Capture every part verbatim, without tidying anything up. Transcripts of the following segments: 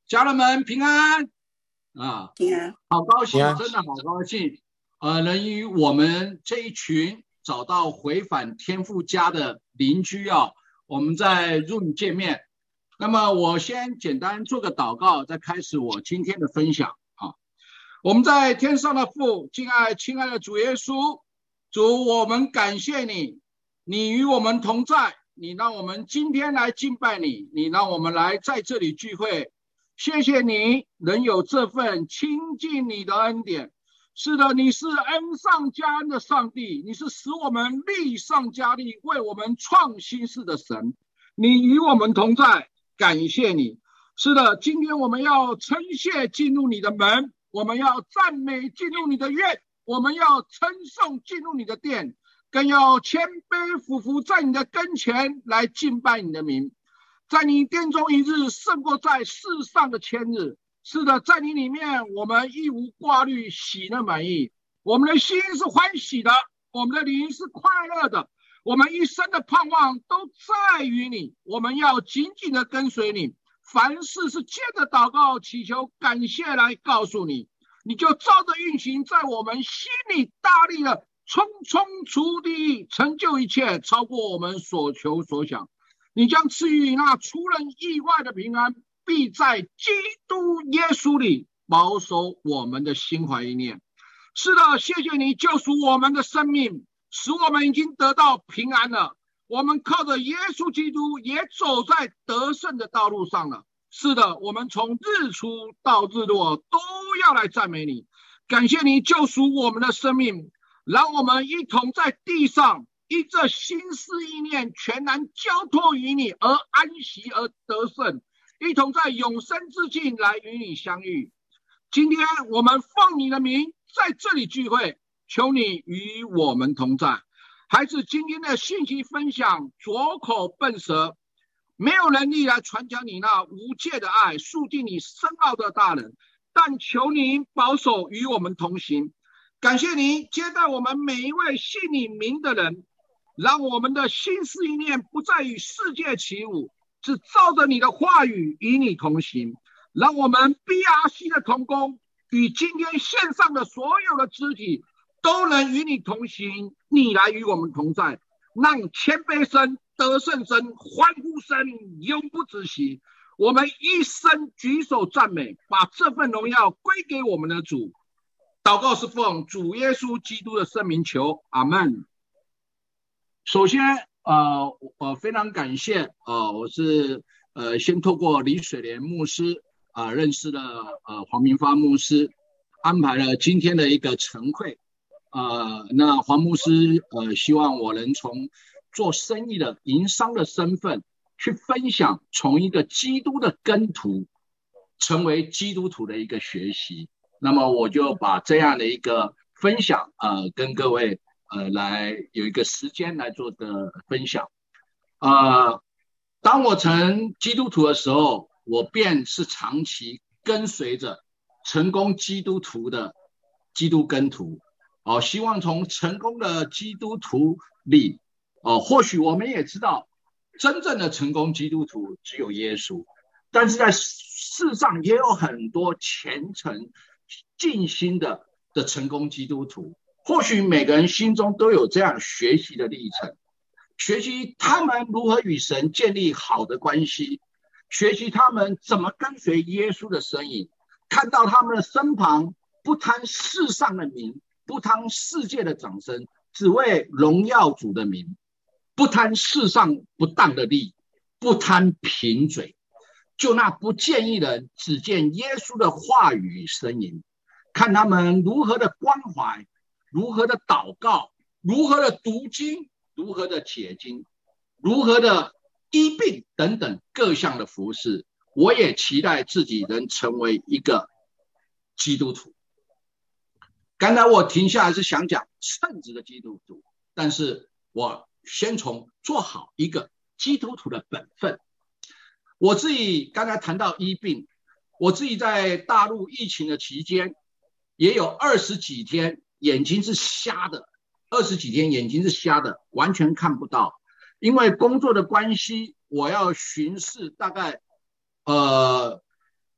家人们平安啊！ 平安， 好高兴，真的好高兴，呃，能与我们这一群找到回返天父家的邻居啊，我们在 Zoom 见面。那么我先简单做个祷告，再开始我今天的分享啊。我们在天上的父，敬爱亲爱的主耶稣，主，我们感谢你，你与我们同在，你让我们今天来敬拜你，你让我们来在这里聚会。谢谢你能有这份亲近你的恩典。是的，你是恩上加恩的上帝，你是使我们力上加力，为我们创新事的神。你与我们同在，感谢你。是的，今天我们要称谢进入你的门，我们要赞美进入你的院，我们要称颂进入你的殿，更要谦卑俯伏在你的跟前来敬拜你的名。在你殿中一日胜过在世上的千日。是的，在你里面我们一无挂虑，喜乐满意，我们的心是欢喜的，我们的灵是快乐的，我们一生的盼望都在于你，我们要紧紧的跟随你，凡事是借着祷告祈求感谢来告诉你，你就照着运行在我们心里，大力的充充出力，成就一切，超过我们所求所想。你将赐予那出人意外的平安，必在基督耶稣里保守我们的心怀意念。是的，谢谢你救赎我们的生命，使我们已经得到平安了。我们靠着耶稣基督也走在得胜的道路上了。是的，我们从日出到日落都要来赞美你，感谢你救赎我们的生命，让我们一同在地上依着心思意念全然交托于你而安息而得胜，一同在永生之境来与你相遇。今天我们奉你的名在这里聚会，求你与我们同在。孩子，今天的信息分享拙口笨舌，没有能力来传讲你那无界的爱，诉尽你深奥的大能，但求你保守与我们同行。感谢你接待我们每一位信你名的人，让我们的心思意念不再与世界起舞，只照着你的话语与你同行。让我们 B R C 的同工与今天线上的所有的肢体都能与你同行，你来与我们同在，让谦卑声、得胜声、欢呼声永不止息。我们一生举手赞美，把这份荣耀归给我们的主。祷告是奉主耶稣基督的圣名求，阿们。首先呃，我非常感谢呃，我是呃先透过李水莲牧师啊、呃、认识了呃黄明发牧师，安排了今天的一个晨会。呃，那黄牧师呃希望我能从做生意的营商的身份去分享，从一个基督的耕徒成为基督徒的一个学习。那么我就把这样的一个分享呃跟各位呃，来有一个时间来做的分享。呃，当我成基督徒的时候，我便是长期跟随着成功基督徒的基督耕徒。哦，希望从成功的基督徒里，哦，或许我们也知道，真正的成功基督徒只有耶稣，但是在世上也有很多虔诚、尽心的的成功基督徒。或许每个人心中都有这样学习的历程，学习他们如何与神建立好的关系，学习他们怎么跟随耶稣的身影，看到他们的身旁不贪世上的名，不贪世界的掌声，只为荣耀主的名，不贪世上不当的利，不贪贫嘴，就那不见一人，只见耶稣的话语与身影，看他们如何的关怀，如何的祷告，如何的读经，如何的解经，如何的医病等等各项的服事。我也期待自己能成为一个基督徒。刚才我停下来是想讲称职的基督徒，但是我先从做好一个基督徒的本分。我自己刚才谈到医病，我自己在大陆疫情的期间也有二十几天眼睛是瞎的，二十几天眼睛是瞎的，完全看不到。因为工作的关系，我要巡视大概呃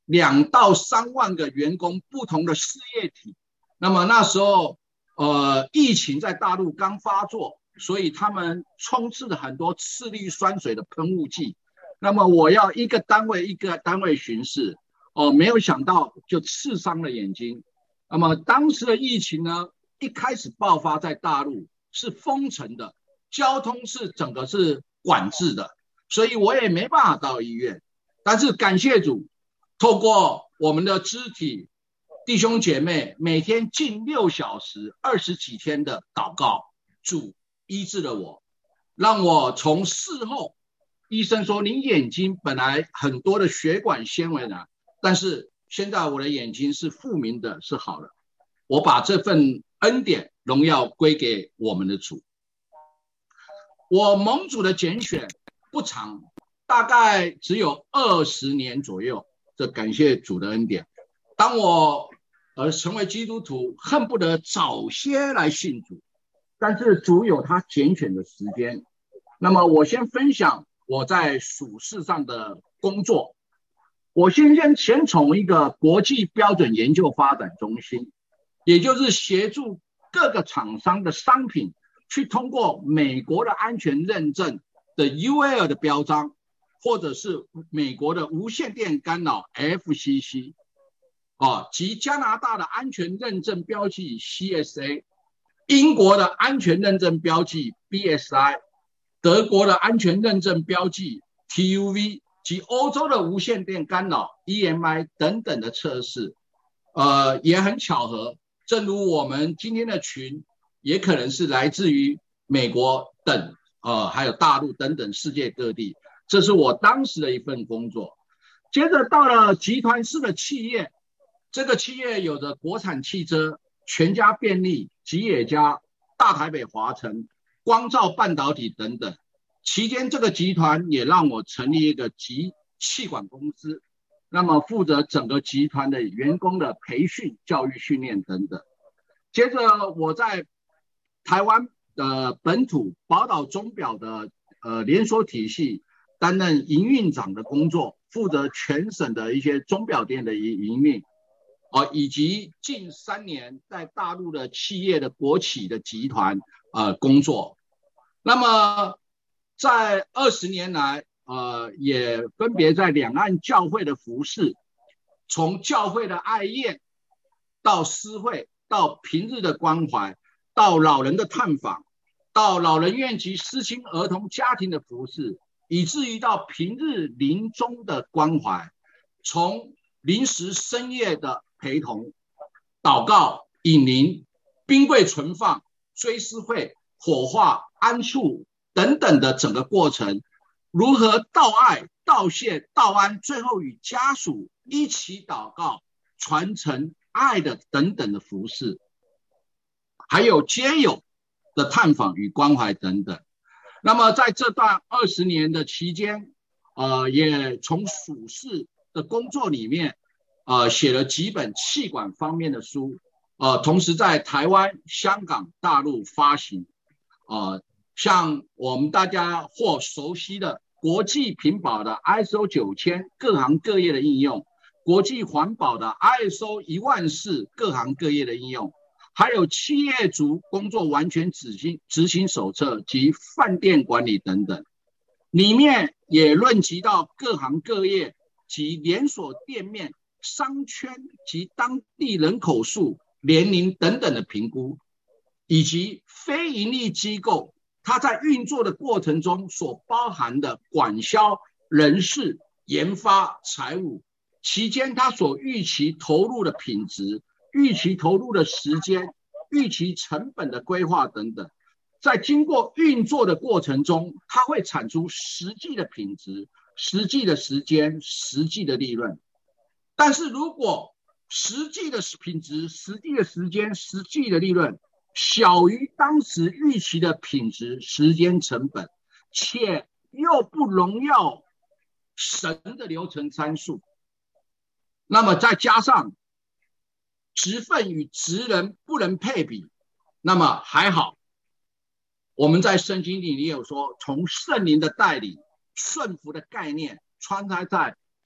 两到三万个员工不同的事业体。那么那时候呃，疫情在大陆刚发作，所以他们充斥了很多次氯酸水的喷雾剂。那么我要一个单位一个单位巡视，哦，没有想到就刺伤了眼睛。那么当时的疫情呢，一开始爆发在大陆是封城的，交通是整个是管制的，所以我也没办法到医院。但是感谢主，透过我们的肢体弟兄姐妹每天近六小时二十几天的祷告，主医治了我，让我从事后，医生说你眼睛本来很多的血管纤维呢，但是现在我的眼睛是复明的，是好了。我把这份恩典荣耀归给我们的主。我蒙主的拣选不长，大概只有二十年左右，这感谢主的恩典。当我呃成为基督徒，恨不得早些来信主，但是主有他拣选的时间。那么我先分享我在属世上的工作。我先先先从一个国际标准研究发展中心，也就是协助各个厂商的商品去通过美国的安全认证的 U L 的标章，或者是美国的无线电干扰 F C C、哦、及加拿大的安全认证标记 C S A、 英国的安全认证标记 B S I、 德国的安全认证标记 T U V 及欧洲的无线电干扰 E M I 等等的测试。呃，也很巧合，正如我们今天的群也可能是来自于美国等呃，还有大陆等等世界各地。这是我当时的一份工作。接着到了集团式的企业，这个企业有着国产汽车、全家便利、吉野家、大台北华城、光照半导体等等。期间这个集团也让我成立一个集气管公司，那么负责整个集团的员工的培训、教育训练等等。接着我在台湾的本土宝岛钟表的呃连锁体系担任营运长的工作，负责全省的一些钟表店的营运，呃、以及近三年在大陆的企业的国企的集团呃工作。那么在二十年来呃，也分别在两岸教会的服事，从教会的爱宴到私会，到平日的关怀，到老人的探访，到老人院及失亲儿童家庭的服事，以至于到平日临终的关怀，从临时深夜的陪同、祷告、引灵、冰柜存放、追思会、火化、安处等等的整个过程，如何道爱、道谢、道安，最后与家属一起祷告、传承爱的等等的服事，还有街友的探访与关怀等等。那么在这段二十年的期间，呃，也从属事的工作里面，呃，写了几本气管方面的书，呃，同时在台湾、香港、大陆发行，呃，像我们大家或熟悉的国际品保的 I S O 九千各行各业的应用，国际环保的 I S O 一万四各行各业的应用，还有企业主工作完全执行执行手册及饭店管理等等，里面也论及到各行各业及连锁店面、商圈及当地人口数、年龄等等的评估，以及非营利机构它在运作的过程中所包含的管销、人事、研发、财务，期间它所预期投入的品质、预期投入的时间、预期成本的规划等等，在经过运作的过程中，它会产出实际的品质、实际的时间、实际的利润。但是如果实际的品质、实际的时间、实际的利润小于当时预期的品质、时间、成本，且又不荣耀神的流程参数，那么再加上职分与职人不能配比，那么还好，我们在圣经里也有说，从圣灵的带领、顺服的概念穿插在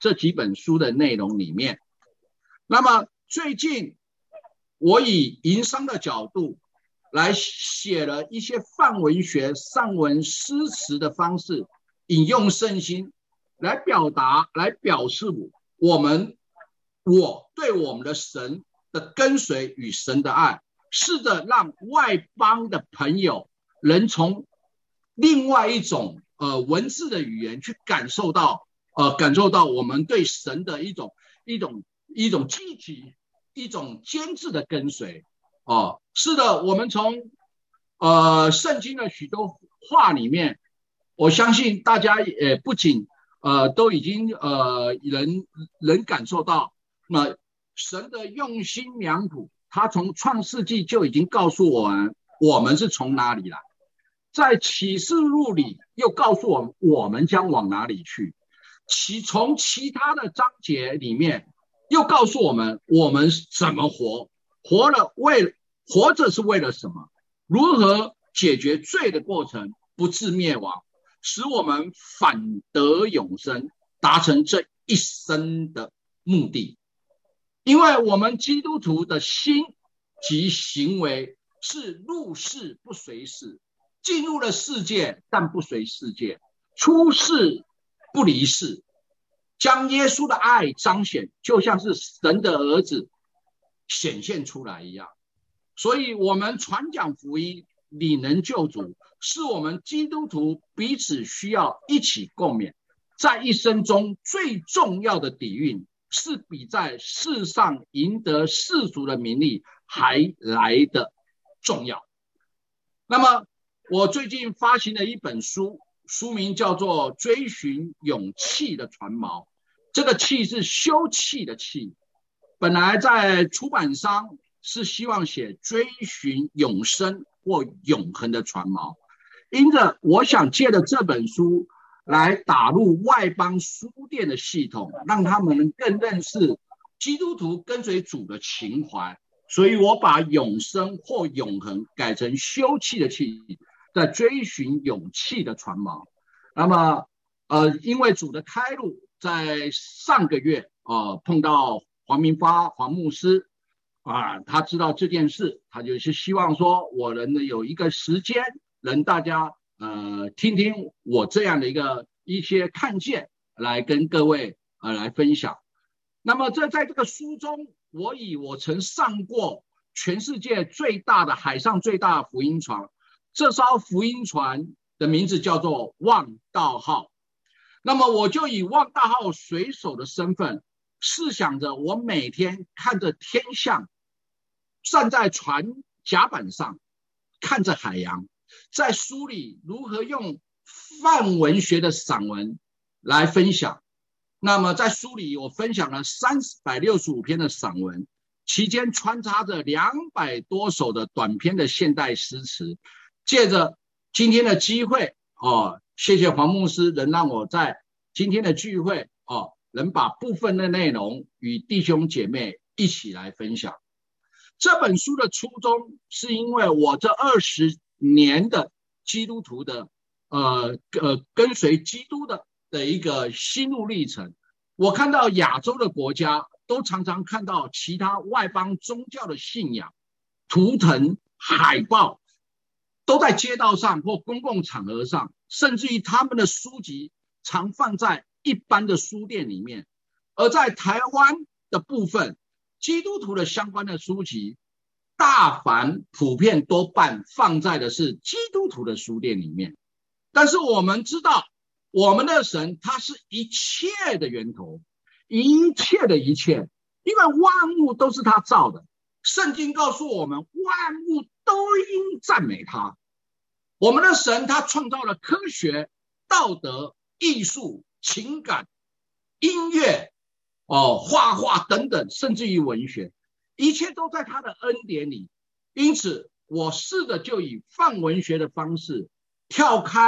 这几本书的内容里面。那么最近我以营商的角度来写了一些泛文学、散文、诗词的方式，引用圣经来表达、来表示我们我对我们的神的跟随与神的爱，试着让外邦的朋友能从另外一种呃文字的语言去感受到呃感受到我们对神的一种一种一种积极、一种坚持的跟随。哦，是的，我们从呃圣经的许多话里面，我相信大家也不仅呃都已经呃能能感受到，那、呃、神的用心良苦，他从创世纪就已经告诉我们，我们是从哪里来，在启示录里又告诉我们我们将往哪里去，其从其他的章节里面又告诉我们我们怎么活，活了为活着是为了什么，如何解决罪的过程，不致灭亡，使我们反得永生，达成这一生的目的。因为我们基督徒的心及行为是入世不随世，进入了世界但不随世界，出世不离世，将耶稣的爱彰显，就像是神的儿子显现出来一样。所以我们传讲福音，领人救主，是我们基督徒彼此需要一起共勉，在一生中最重要的底蕴，是比在世上赢得世俗的名利还来的重要。那么我最近发行了一本书，书名叫做《追寻勇气的船锚》，这个气是休憩的气，本来在出版商是希望写追寻永生或永恒的船锚，因着我想借着这本书来打入外邦书店的系统，让他们能更认识基督徒跟随主的情怀，所以我把永生或永恒改成休憩的气，在追寻勇气的船锚。那么呃，因为主的开路，在上个月呃碰到黄明发黄牧师啊，他知道这件事，他就是希望说我能有一个时间，能大家呃听听我这样的一个一些看见，来跟各位呃来分享。那么这在这个书中，我以我曾上过全世界最大的海上最大的福音船，这艘福音船的名字叫做望道号。那么我就以望道号水手的身份，试想着我每天看着天象，站在船甲板上看着海洋，在书里如何用泛文学的散文来分享。那么在书里我分享了三百六十五篇的散文，期间穿插着两百多首的短篇的现代诗词。借着今天的机会哦，谢谢黄牧师能让我在今天的聚会哦，能把部分的内容与弟兄姐妹一起来分享。这本书的初衷是因为我这二十年的基督徒的呃呃跟随基督的的一个心路历程，我看到亚洲的国家都常常看到其他外邦宗教的信仰图腾海报都在街道上或公共场合上，甚至于他们的书籍常放在一般的书店里面。而在台湾的部分，基督徒的相关的书籍大凡普遍多半放在的是基督徒的书店里面。但是我们知道我们的神他是一切的源头，一切的一切，因为万物都是他造的。圣经告诉我们万物都应赞美他。我们的神他创造了科学、道德、艺术、情感、音乐、哦、画画等等，甚至于文学，一切都在他的恩典里。因此我试着就以泛文学的方式跳开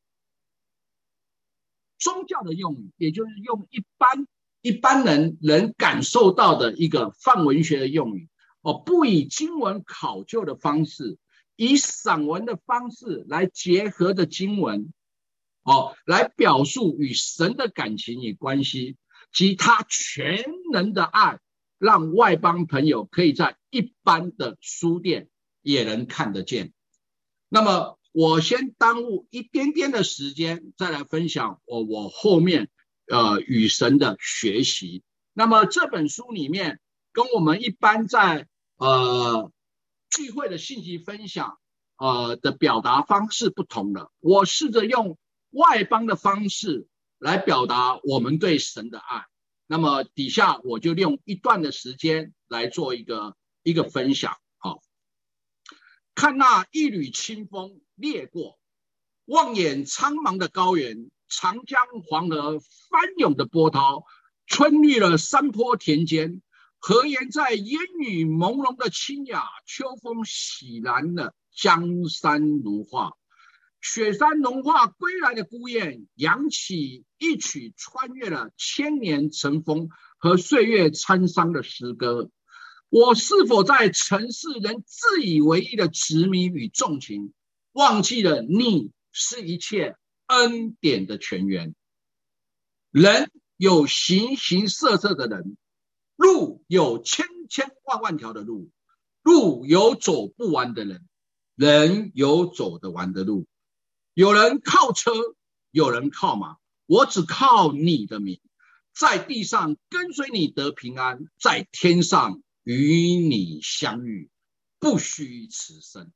宗教的用语，也就是用一般一般人能感受到的一个泛文学的用语，哦，不以经文考究的方式，以散文的方式来结合的经文，哦，来表述与神的感情与关系。 及他全能的爱，让外邦朋友可以在一般的书店也能看得见。那么我先耽误一点点的时间，再来分享我我后面呃与神的学习。那么这本书里面跟我们一般在呃聚会的信息分享呃的表达方式不同的，我试着用外邦的方式来表达我们对神的爱。那么底下我就用一段的时间来做一个一个分享。好，看那一缕清风掠过，望眼苍茫的高原，长江黄河翻涌的波涛，春绿了山坡田间，河沿在烟雨朦胧的清雅，秋风洗蓝了江山如画。雪山融化归来的孤雁，扬起一曲穿越了千年尘封和岁月沧桑的诗歌。我是否在尘世人自以为意的执迷与纵情，忘记了你是一切恩典的泉源？人有形形色色的人，路有千千万万条的路，路有走不完的人，人有走得完的路。有人靠车，有人靠马，我只靠你的名，在地上跟随你得平安，在天上与你相遇，不虚此生。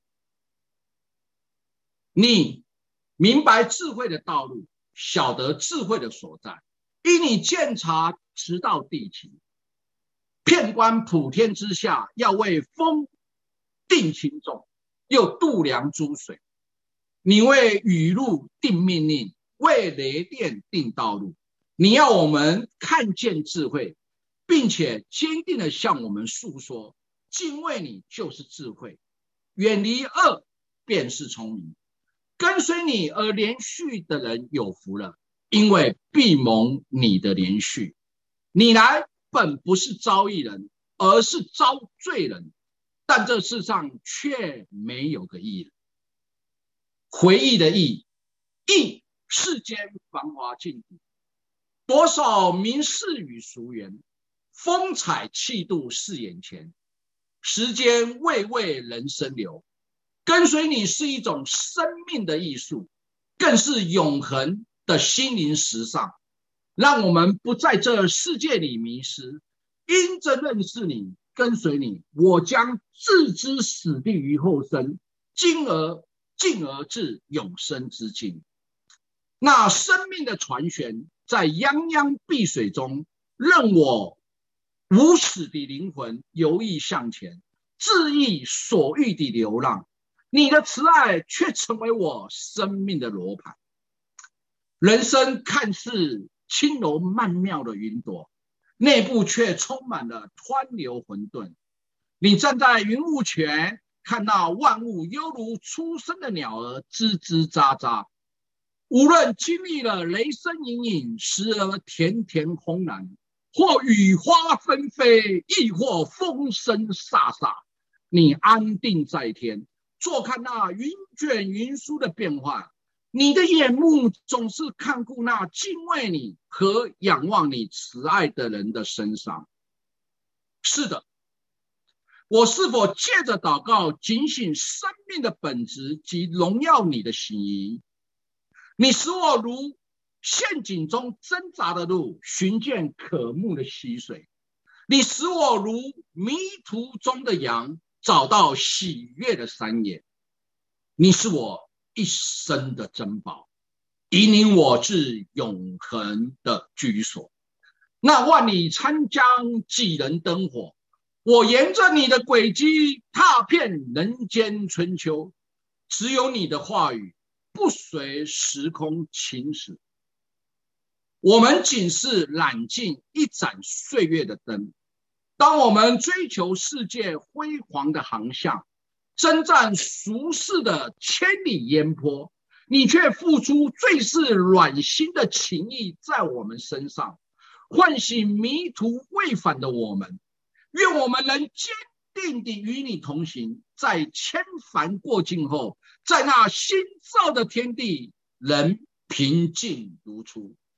你明白智慧的道路，晓得智慧的所在，因你鉴察直到地极，遍观普天之下，要为风定轻重，又度量诸水。你为雨露定命令，为雷电定道路。你要我们看见智慧，并且坚定地向我们诉说，敬畏你就是智慧，远离恶便是聪明。跟随你而连续的人有福了，因为必蒙你的连续。你来本不是招义人，而是招罪人，但这世上却没有个义人。回忆的忆，忆世间繁华尽底，多少名士与俗缘，风采气度是眼前，时间未为人生留。跟随你是一种生命的艺术，更是永恒的心灵时尚，让我们不在这世界里迷失。因着认识你，跟随你，我将置之死地于后生，进而进而至永生之境。那生命的船舷在泱泱碧水中，任我无始的灵魂游弋向前，恣意所欲的流浪。你的慈爱却成为我生命的罗盘。人生看似轻柔曼妙的云朵，内部却充满了湍流混沌。你站在云雾前，看到万物犹如初生的鸟儿吱吱喳喳。无论经历了雷声隐隐，时而田田轰然，或雨花纷飞，亦或风声飒飒，你安定在天，坐看那云卷云舒的变化。你的眼目总是看顾那敬畏你和仰望你慈爱的人的身上。是的，我是否借着祷告警醒生命的本质及荣耀你的行仪？你使我如陷阱中挣扎的鹿，寻见可慕的溪水。你使我如迷途中的羊，找到喜悦的山野。你是我一生的珍宝，引领我至永恒的居所。那万里长江几人灯火，我沿着你的轨迹踏遍人间春秋。只有你的话语不随时空侵蚀。我们仅是揽尽一盏岁月的灯，当我们追求世界辉煌的航向，征战俗世的千里烟波，你却付出最是暖心的情谊在我们身上，唤醒迷途未返的我们。愿我们能坚定地与你同行，在千帆过尽后，在那新造的天地，人平静如初。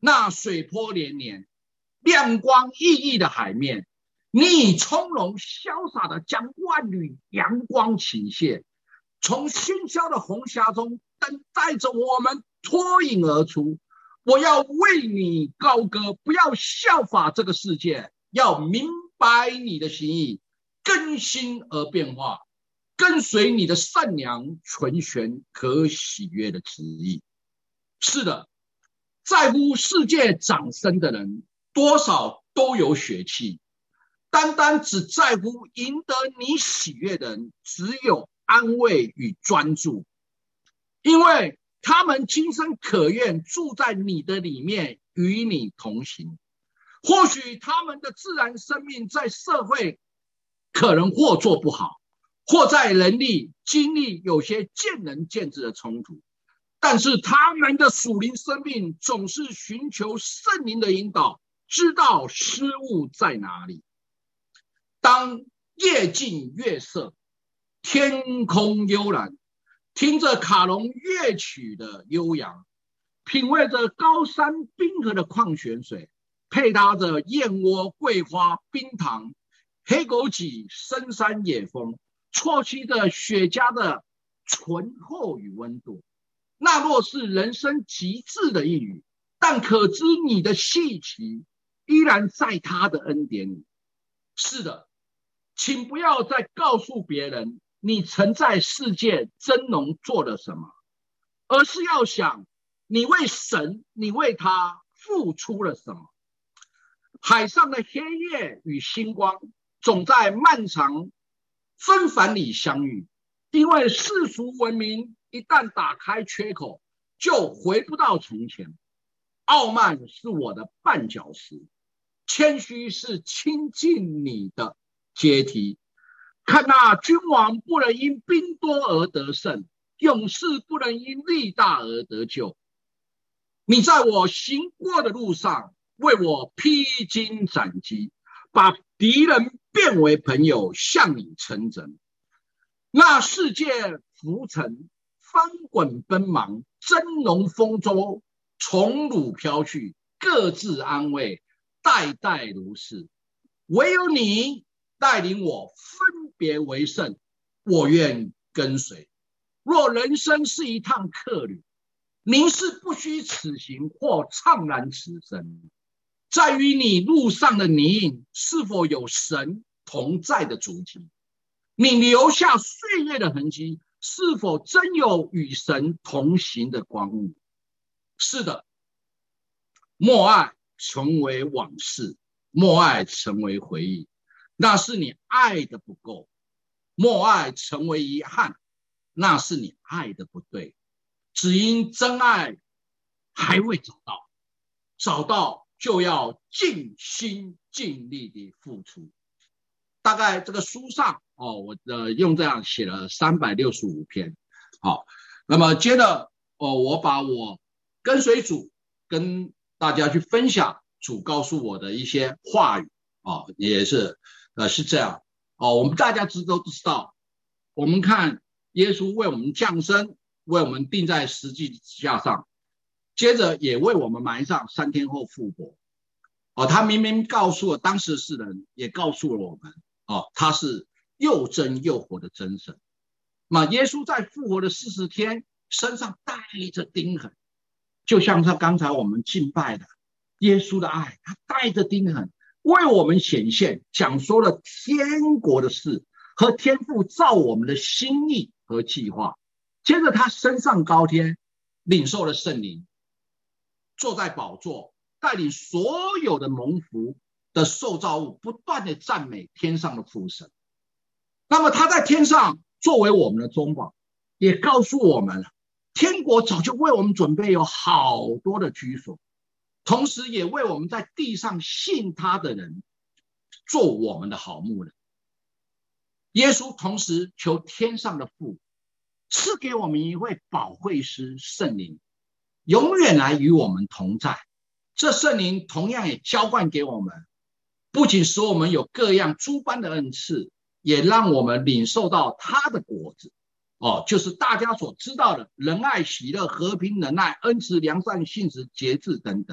那水波连连、亮光熠熠的海面，你以从容潇洒的将万缕阳光倾泻，从喧嚣的红霞中等待着我们脱颖而出。我要为你高歌，不要效法这个世界，要明白你的心意，更新而变化，跟随你的善良、纯全、可喜悦的旨意。是的，在乎世界掌声的人，多少都有血气，单单只在乎赢得你喜悦的人，只有安慰与专注，因为他们今生可愿住在你的里面，与你同行。或许他们的自然生命在社会可能或做不好，或在人力经历有些见仁见智的冲突，但是他们的属灵生命总是寻求圣灵的引导，知道失误在哪里。当夜静月色，天空幽蓝，听着卡农乐曲的悠扬，品味着高山冰河的矿泉水，配搭着燕窝、桂花、冰糖、黑枸杞、深山野风，啜吸着雪茄的醇厚与温度。那若是人生极致的一语，但可知你的气息依然在他的恩典里。是的，请不要再告诉别人你曾在世界真农做了什么，而是要想你为神，你为他付出了什么。海上的黑夜与星光总在漫长纷繁里相遇，因为世俗文明一旦打开缺口，就回不到从前。傲慢是我的绊脚石，谦虚是亲近你的阶梯。看那君王不能因兵多而得胜，勇士不能因力大而得救。你在我行过的路上为我披荆斩棘，把敌人变为朋友，向你称真。那世界浮沉，翻滚奔忙，真龙风舟从汝飘去，各自安慰，代代如是。唯有你带领我分别为圣，我愿跟随。若人生是一趟客旅，您是不虚此行或怅然此生，在于你路上的泥泞是否有神同在的足迹，你留下岁月的痕迹是否真有与神同行的光阴。是的，莫爱成为往事，莫爱成为回忆，那是你爱的不够；莫爱成为遗憾，那是你爱的不对。只因真爱还未找到，找到就要尽心尽力的付出。大概这个书上哦，我呃用这样写了三百六十五篇。好，那么接着哦，我把我跟随主跟大家去分享主告诉我的一些话语哦，也是呃是这样哦。我们大家知都知道，我们看耶稣为我们降生，为我们钉在十字架上，接着也为我们埋葬，三天后复活。哦，他明明告诉了当时的世人，也告诉了我们，哦，他是又真又活的真神。那耶稣在复活的四十天，身上带着钉痕，就像他刚才我们敬拜的耶稣的爱，他带着钉痕为我们显现，讲说了天国的事和天父造我们的心意和计划。接着他升上高天，领受了圣灵，坐在宝座，带领所有的蒙福的受造物不断的赞美天上的父神。那么他在天上作为我们的中保，也告诉我们天国早就为我们准备有好多的居所，同时也为我们在地上信他的人做我们的好牧人。耶稣同时求天上的父赐给我们一位保惠师圣灵，永远来与我们同在。这圣灵同样也浇灌给我们，不仅使我们有各样诸般的恩赐，也让我们领受到他的果子哦，就是大家所知道的仁爱、喜乐、和平、忍耐、恩慈、良善、信实、节制等等。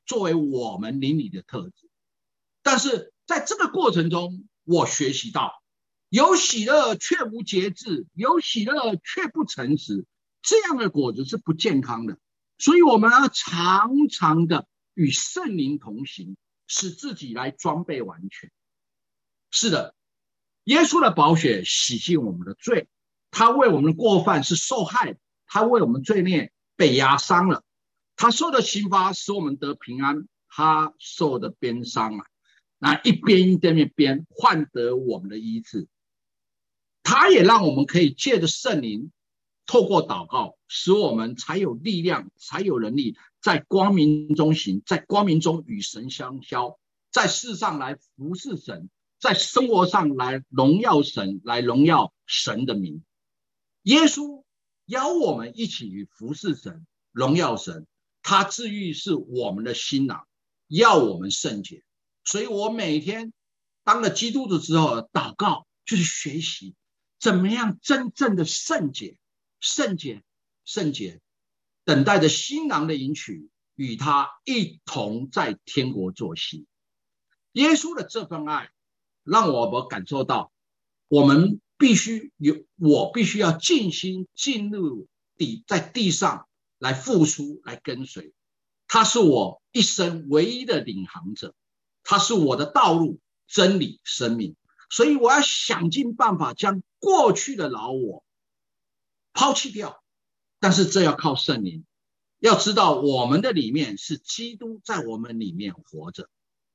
作为我们邻里的特质。但是在这个过程中，我学习到有喜乐却无节制，有喜乐却不诚实，这样的果子是不健康的。所以我们要常常的与圣灵同行，使自己来装备完全。是的，耶稣的宝血洗净我们的罪，他为我们的过犯是受害的，他为我们罪孽被压伤了，他受的刑罚使我们得平安，他受的鞭伤啊，那一边一边边换得我们的医治。他也让我们可以借着圣灵，透过祷告，使我们才有力量，才有能力在光明中行，在光明中与神相交，在世上来服侍神，在生活上来荣耀神，来荣耀神的名。耶稣邀我们一起与服侍神，荣耀神，他治愈是我们的心囊，要我们圣洁。所以我每天当了基督徒之后，祷告就是学习怎么样真正的圣洁，圣洁，圣洁，等待着新郎的迎娶，与他一同在天国作戏。耶稣的这份爱让我们感受到，我们必须有，我必须要尽心尽力地在地上来付出，来跟随。他是我一生唯一的领航者，他是我的道路、真理、生命。所以我要想尽办法将过去的老我抛弃掉，但是这要靠圣灵。要知道我们的里面是基督在我们里面活着。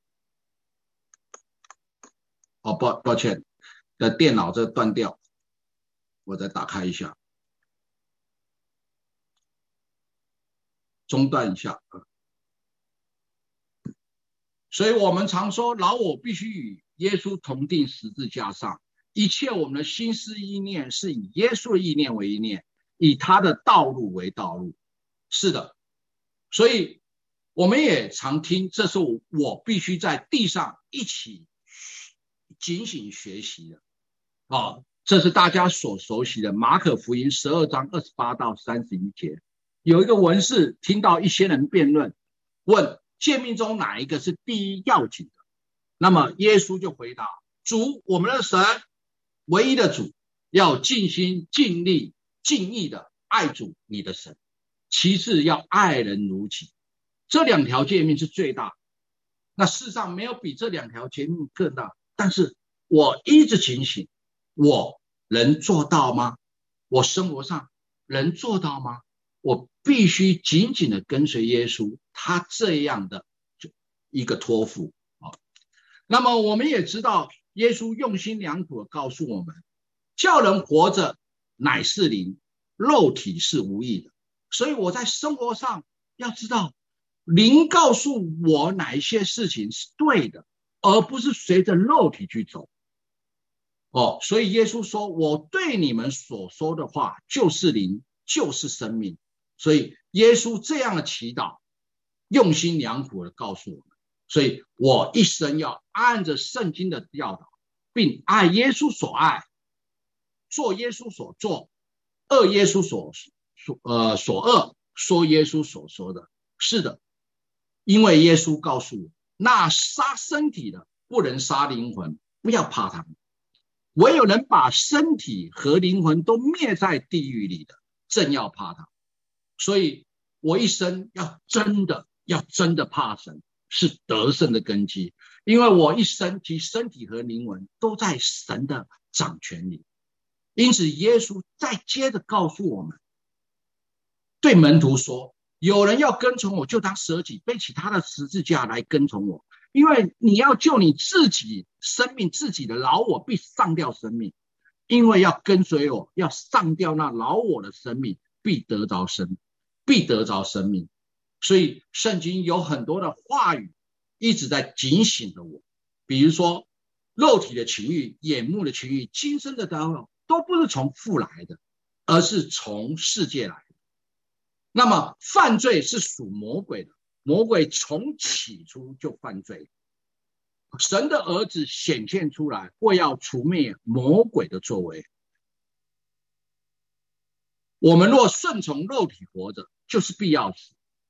哦，抱抱歉，的电脑这断掉，我再打开一下，中断一下。所以我们常说，老我必须与耶稣同定十字架上，一切我们的心思意念是以耶稣的意念为意念，以他的道路为道路。是的，所以我们也常听，这是我必须在地上一起警醒学习的。哦，这是大家所熟悉的马可福音十二章二十八到三十一节。有一个文士听到一些人辩论，问诫命中哪一个是第一要紧的？那么耶稣就回答，主，我们的神，唯一的主，要尽心尽力尽意的爱主你的神，其次要爱人如己。这两条诫命是最大，那世上没有比这两条诫命更大。但是我一直警醒，我能做到吗？我生活上能做到吗？我必须紧紧的跟随耶稣，他这样的一个托付。那么我们也知道，耶稣用心良苦的告诉我们，叫人活着乃是灵，肉体是无益的。所以我在生活上要知道，灵告诉我哪一些事情是对的，而不是随着肉体去走。哦，所以耶稣说，我对你们所说的话就是灵，就是生命。所以耶稣这样的祈祷，用心良苦的告诉我们。所以我一生要按着圣经的教导，并爱耶稣所爱，做耶稣所做，恶耶稣所所呃所恶，说耶稣所说的。是的，因为耶稣告诉我，那杀身体的不能杀灵魂，不要怕他们。唯有能把身体和灵魂都灭在地狱里的，正要怕他。所以我一生要真的要真的怕神，是得胜的根基。因为我一生其身体和灵魂都在神的掌权里。因此耶稣再接着告诉我们，对门徒说，有人要跟从我，就当舍己，背起他的十字架来跟从我。因为你要救你自己生命，自己的老我必上吊生命。因为要跟随我，要上吊那老我的生命，必得着生必得着生命。所以圣经有很多的话语一直在警醒着我，比如说肉体的情欲、眼目的情欲、今生的骄傲，都不是从父来的，而是从世界来的。那么犯罪是属魔鬼的，魔鬼从起初就犯罪。神的儿子显现出来，为要除灭魔鬼的作为。我们若顺从肉体活着，就是必要死。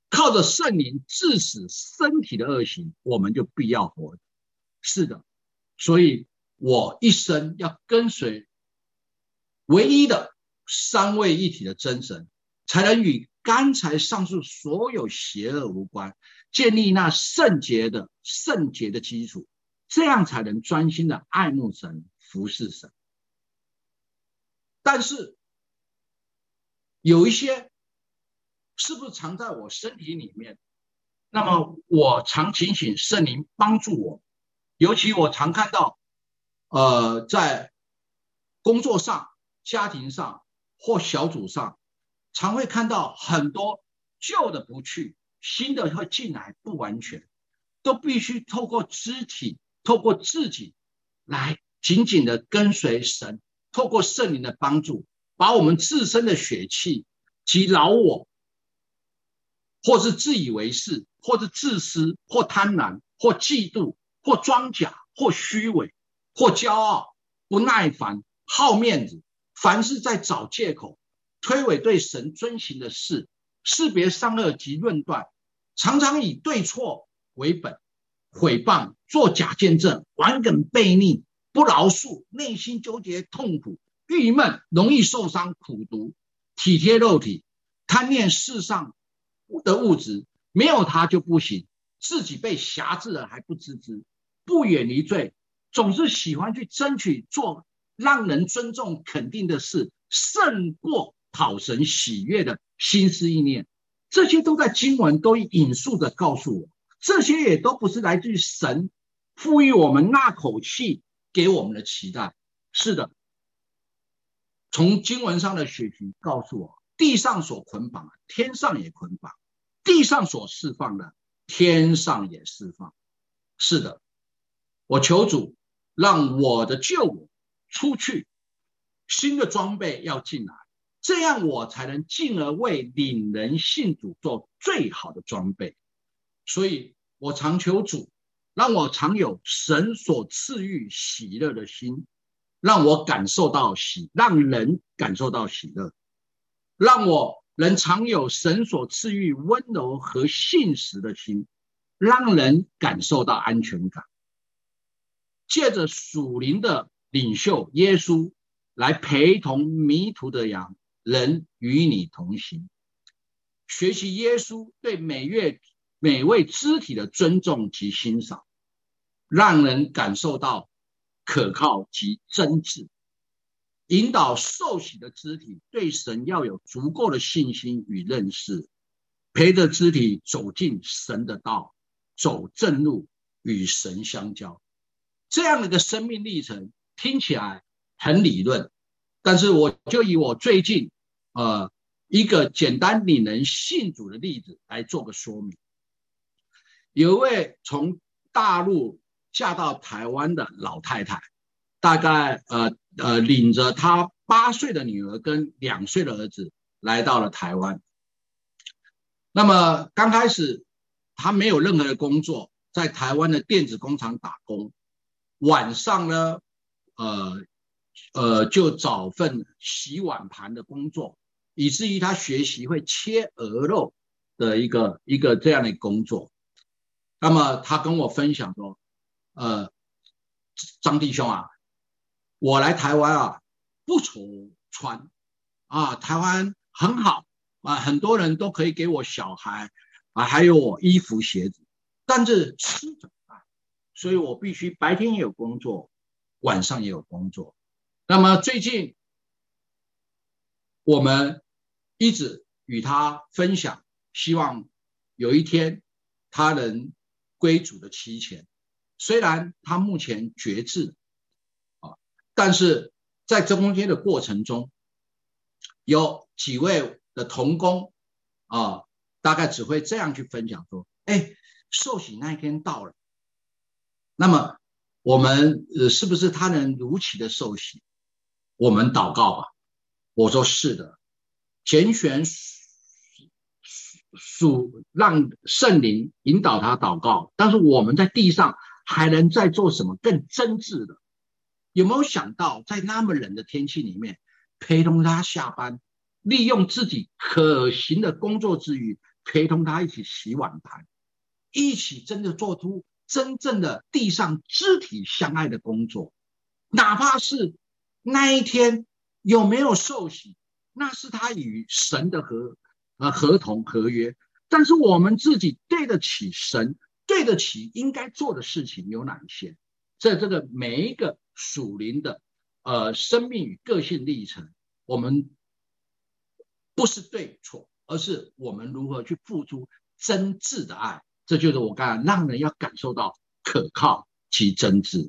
靠着圣灵致死身体的恶行，我们就必要活。是的，所以我一生要跟随唯一的三位一体的真神，才能与刚才上述所有邪恶无关，建立那圣洁的圣洁的基础，这样才能专心的爱慕神，服侍神。但是有一些是不是藏在我身体里面，那么我常警醒圣灵帮助我。尤其我常看到呃，在工作上、家庭上或小组上，常会看到很多旧的不去，新的会进来，不完全，都必须透过肢体，透过自己来紧紧的跟随神，透过圣灵的帮助，把我们自身的血气及老我，或是自以为是，或是自私，或贪婪，或嫉妒，或装假，或虚伪，或骄傲，不耐烦，好面子，凡是在找借口，推诿对神遵行的事，识别善恶及论断，常常以对错为本，毁谤，作假见证，顽梗悖逆，不饶恕，内心纠结痛苦，郁闷，容易受伤，苦毒，体贴肉体，贪恋世上的物质，没有他就不行，自己被辖制了还不自知，不远离罪，总是喜欢去争取做让人尊重肯定的事，胜过讨神喜悦的心思意念。这些都在经文都引述的告诉我，这些也都不是来自于神赋予我们那口气给我们的期待。是的，从经文上的学习告诉我，地上所捆绑的，天上也捆绑；地上所释放的，天上也释放。是的，我求主让我的旧我出去，新的装备要进来，这样我才能进而为领人信主做最好的装备。所以我常求主让我常有神所赐予喜乐的心，让我感受到喜，让人感受到喜乐，让我能常有神所赐予温柔和信实的心，让人感受到安全感。借着属灵的领袖耶稣来陪同迷途的羊，人与你同行，学习耶稣对每月每位肢体的尊重及欣赏，让人感受到可靠及真挚，引导受洗的肢体对神要有足够的信心与认识，陪着肢体走进神的道，走正路，与神相交。这样的一个生命历程听起来很理论，但是我就以我最近呃一个简单领人信主的例子来做个说明。有一位从大陆嫁到台湾的老太太，大概呃呃领着她八岁的女儿跟两岁的儿子来到了台湾。那么刚开始她没有任何的工作，在台湾的电子工厂打工，晚上呢呃呃就找份洗碗盘的工作，以至于她学习会切鹅肉的一个一个这样的工作。那么她跟我分享说，呃张弟兄啊，我来台湾啊不愁穿啊，台湾很好啊，很多人都可以给我小孩啊，还有我衣服鞋子，但是吃怎么办？所以我必须白天也有工作，晚上也有工作。那么最近我们一直与他分享，希望有一天他能归主的期前。虽然他目前决志啊，但是在中间的过程中，有几位的同工啊，大概只会这样去分享说，哎，受洗那一天到了，那么我们呃是不是他能如期的受洗？我们祷告吧。我说是的，拣选属让圣灵引导他祷告，但是我们在地上还能再做什么更真挚的？有没有想到在那么冷的天气里面陪同他下班，利用自己可行的工作之余， 陪同他一起洗碗盘，一起真的做出真正的地上肢体相爱的工作。哪怕是那一天有没有受洗，那是他与神的合呃合同合约，但是我们自己对得起神，对得起应该做的事情有哪一些？在这个每一个属灵的呃生命与个性历程，我们不是对错，而是我们如何去付出真挚的爱。这就是我刚才让人要感受到可靠及真挚。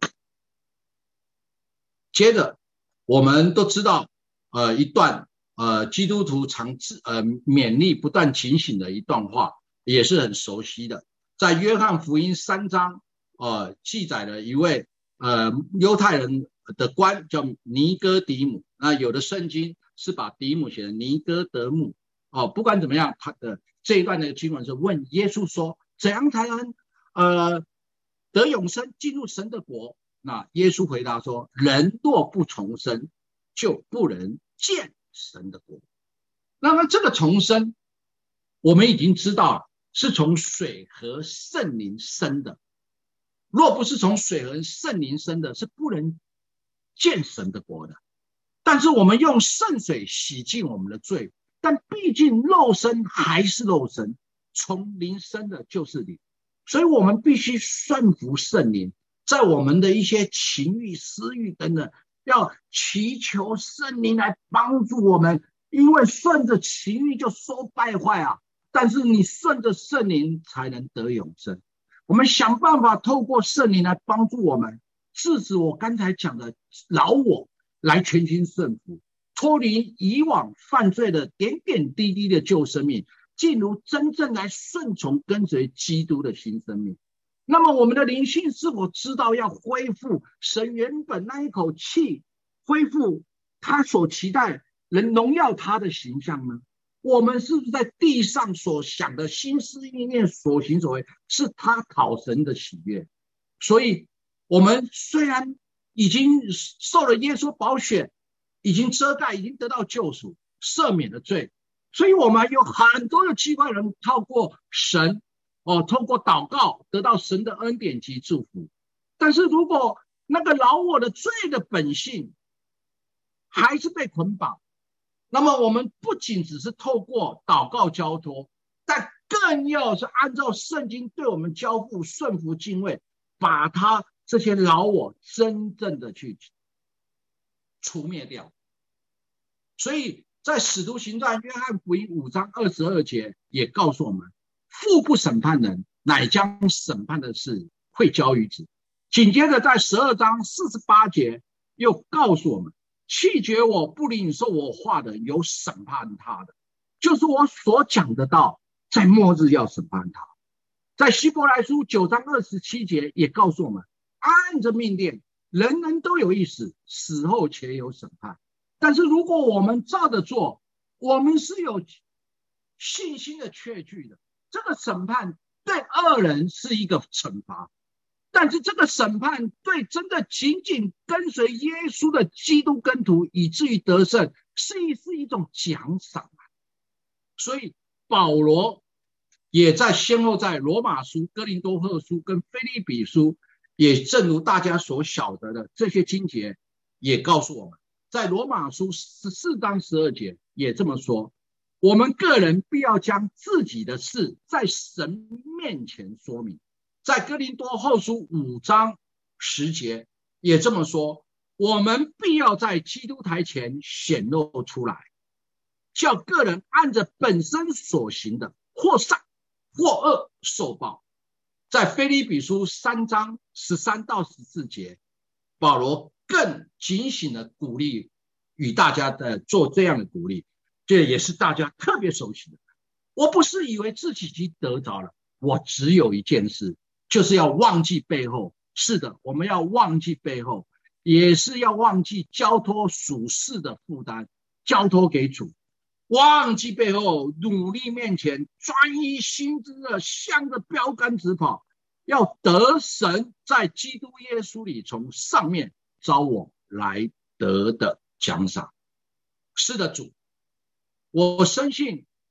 接着我们都知道呃一段呃基督徒常呃勉励不断警醒的一段话，也是很熟悉的，在约翰福音三章呃记载了一位呃犹太人的官叫尼哥底母，那有的圣经是把底母写成尼哥德母哦，不管怎么样，他的这一段的经文是问耶稣说，怎样才能呃得永生，进入神的国？那耶稣回答说，人若不重生，就不能见神的国。那么这个重生我们已经知道了，是从水和圣灵生的，若不是从水和圣灵生的，是不能见神的国的。但是我们用圣水洗净我们的罪，但毕竟肉身还是肉身，从灵生的就是灵，所以我们必须顺服圣灵，在我们的一些情欲私欲等等，要祈求圣灵来帮助我们，因为顺着情欲就说败坏啊，但是你顺着圣灵才能得永生。我们想办法透过圣灵来帮助我们，制止我刚才讲的老我，来全心顺服，脱离以往犯罪的点点滴滴的旧生命，进入真正来顺从跟随基督的新生命。那么我们的灵性是否知道要恢复神原本那一口气，恢复他所期待能荣耀他的形象呢？我们是不是在地上所想的心思意念所行所为，是他讨神的喜悦？所以我们虽然已经受了耶稣宝血，已经遮盖，已经得到救赎，赦免了罪，所以我们有很多的机会能透过神哦，透过祷告得到神的恩典及祝福。但是如果那个老我的罪的本性还是被捆绑，那么我们不仅只是透过祷告交托，但更要是按照圣经对我们交付顺服敬畏，把他这些老我真正的去除灭掉。所以在使徒行传约翰福音五章二十二节也告诉我们，父不审判人，乃将审判的事会交于子。紧接着在十二章四十八节又告诉我们，弃绝我不领受我话的，有审判他的，就是我所讲的道，在末日要审判他。在希伯来书九章二十七节也告诉我们，按着命令，人人都有一死，死后且有审判。但是如果我们照着做，我们是有信心的确据的，这个审判对恶人是一个惩罚，但是这个审判对真的紧紧跟随耶稣的基督跟徒以至于得胜，是一是一种奖赏。所以保罗也在先后在罗马书、哥林多后书跟腓立比书，也正如大家所晓得的，这些经节也告诉我们，在罗马书十四章十二节也这么说，我们个人必要将自己的事在神面前说明。在哥林多后书五章十节也这么说，我们必要在基督台前显露出来，叫个人按着本身所行的，或善或恶受报。在腓立比书三章十三到十四节，保罗更警醒的鼓励与大家的做这样的鼓励，这也是大家特别熟悉的。我不是以为自己已经得着了，我只有一件事，就是要忘记背后。是的，我们要忘记背后，也是要忘记交托属世的负担，交托给主，忘记背后，努力面前，专一心志的向着标杆直跑，要得神在基督耶稣里从上面招我来得的奖赏。是的，主，我深信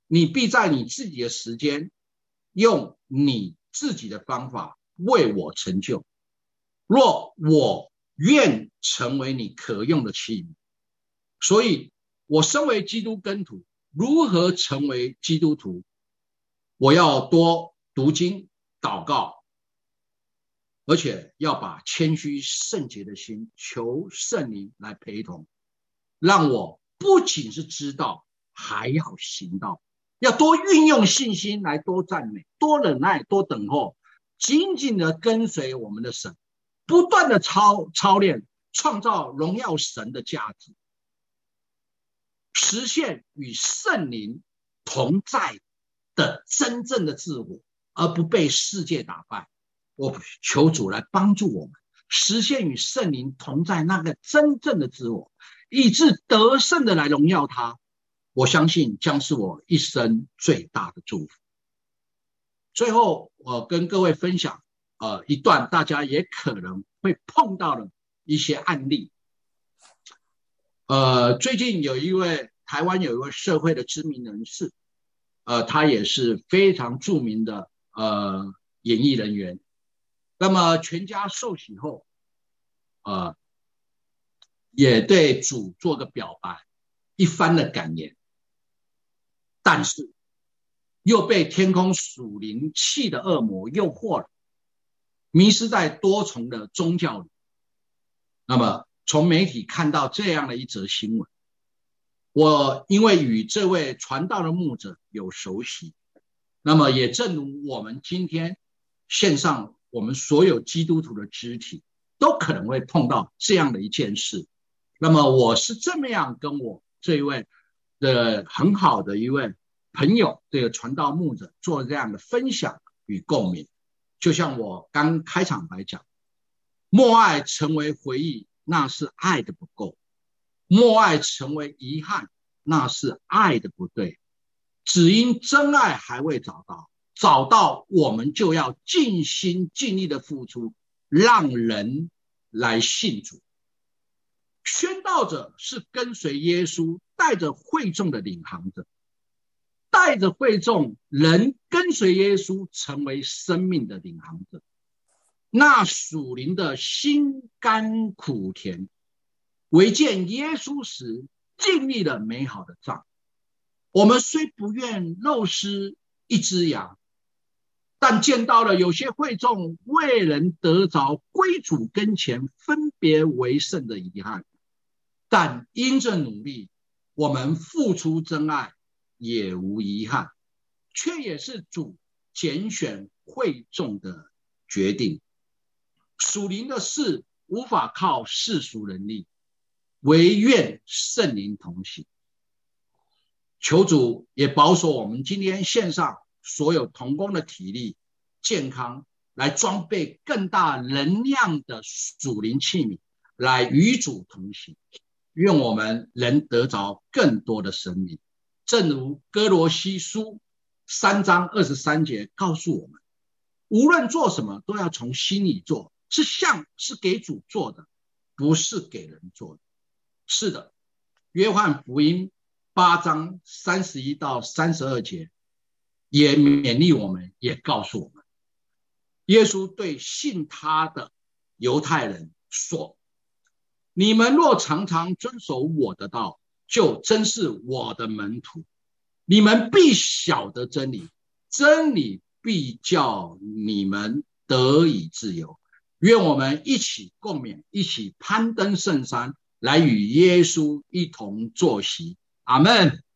你必在你自己的时间，用你自己的方法为我成就。若我愿成为你可用的器皿。所以我身为基督耕徒，如何成为基督徒？我要多读经祷告，而且要把谦虚圣洁的心求圣灵来陪同，让我不仅是知道，还要行道。要多运用信心来多赞美，多忍耐，多等候，紧紧的跟随我们的神，不断的操操练，创造荣耀神的价值，实现与圣灵同在的真正的自我，而不被世界打败。我求主来帮助我们实现与圣灵同在那个真正的自我，以致得胜的来荣耀他。我相信将是我一生最大的祝福。最后我跟各位分享呃一段大家也可能会碰到的一些案例。呃最近有一位台湾有一位社会的知名人士，呃他也是非常著名的呃演艺人员。那么全家受洗后呃也对主做个表白，一番的感言。但是又被天空属灵气的恶魔诱惑了，迷失在多重的宗教里。那么从媒体看到这样的一则新闻，我因为与这位传道的牧者有熟悉，那么也正如我们今天线上我们所有基督徒的肢体都可能会碰到这样的一件事。那么我是这么样跟我这一位的很好的一位朋友，这个传道牧者做这样的分享与共鸣。就像我刚开场白讲，默爱成为回忆，那是爱的不够；默爱成为遗憾，那是爱的不对。只因真爱还未找到，找到我们就要尽心尽力的付出，让人来信主。宣道者是跟随耶稣，带着会众的领航者，带着会众人跟随耶稣，成为生命的领航者。那属灵的心甘苦甜，唯见耶稣时尽力了美好的仗。我们虽不愿肉失一只羊，但见到了有些会众为人得着归主跟前分别为圣的遗憾。但因着努力，我们付出真爱也无遗憾，却也是主拣选会众的决定。属灵的事无法靠世俗人力，唯愿圣灵同行。求主也保守我们今天线上所有同工的体力健康，来装备更大能量的属灵器皿，来与主同行。愿我们能得着更多的生命。正如哥罗西书三章二十三节告诉我们，无论做什么都要从心里做，是像是给主做的，不是给人做的。是的，约翰福音八章三十一到三十二节也勉励我们，也告诉我们，耶稣对信他的犹太人说，你们若常常遵守我的道，就真是我的门徒。你们必晓得真理，真理必叫你们得以自由。愿我们一起共勉，一起攀登圣山，来与耶稣一同坐席。阿们。